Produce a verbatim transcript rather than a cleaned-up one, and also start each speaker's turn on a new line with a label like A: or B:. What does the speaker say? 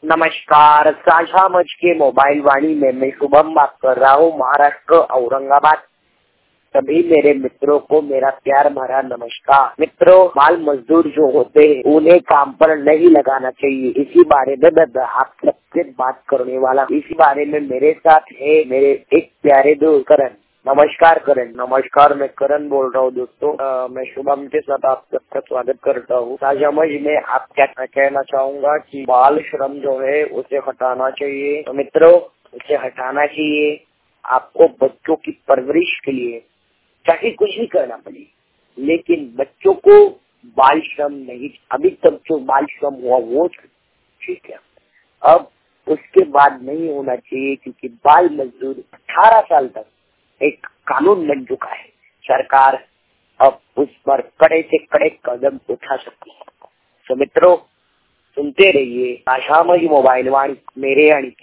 A: नमस्कार, साझा मंच के मोबाइल वाणी में मैं शुभम बात कर रहा हूँ, महाराष्ट्र औरंगाबाद। सभी मेरे मित्रों को मेरा प्यार भरा नमस्कार। मित्रों, बाल मजदूर जो होते हैं उन्हें काम पर नहीं लगाना चाहिए। इसी बारे में मैं आप सबसे बात करने वाला। इसी बारे में मेरे साथ है मेरे एक प्यारे दोस्त करण। नमस्कार करण। नमस्कार, मैं करण बोल रहा हूँ दोस्तों। आ, मैं शुभम के साथ आप सबका स्वागत करता हूँ। साझा मंच में आप क्या कहना चाहूंगा कि बाल श्रम जो है उसे हटाना चाहिए। तो मित्रों, उसे हटाना चाहिए। आपको बच्चों की परवरिश के लिए चाहे कुछ भी करना पड़े, लेकिन बच्चों को बाल श्रम नहीं, अभी तक जो बाल श्रम हुआ वो ठीक है, अब उसके बाद नहीं होना चाहिए, क्योंकि बाल मजदूर अठारह साल तक एक कानून बन चुका है। सरकार अब उस पर कड़े से कड़े कदम उठा सकती है। तो मित्रों, सुनते रहिए साझा मंच मोबाइल वाणी मेरे यानी